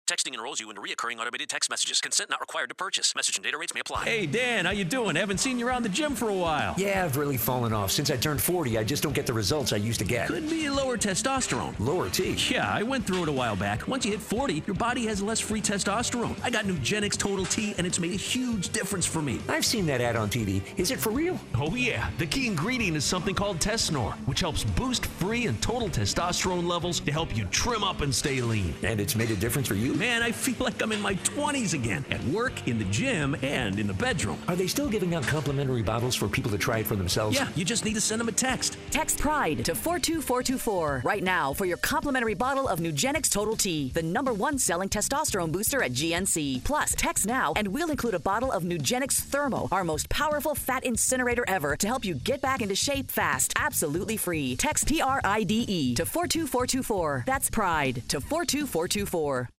Texting enrolls you in recurring automated text messages. Consent not required to purchase. Message and data rates may apply. Hey, Dan, how you doing? Haven't seen you around the gym for a while. Yeah, I've really fallen off. Since I turned 40, I just don't get the results I used to get. Could be lower testosterone. Lower T? Yeah, I went through it a while back. Once you hit 40, your body has less free testosterone. I got Nugenix Total T, and it's made a huge difference for me. I've seen that ad on TV. Is it for real? Oh, yeah. The key ingredient is something called Tesnor, which helps boost free and total testosterone levels to help you trim up and stay lean. And it's made a difference for you? Man, I feel like I'm in my 20s again, at work, in the gym, and in the bedroom. Are they still giving out complimentary bottles for people to try it for themselves? Yeah, you just need to send them a text. Text PRIDE to 42424 right now for your complimentary bottle of Nugenix Total T, the #1 selling testosterone booster at GNC. Plus, text now and we'll include a bottle of Nugenix Thermo, our most powerful fat incinerator ever, to help you get back into shape fast, absolutely free. Text PRIDE to 42424. That's PRIDE to 42424.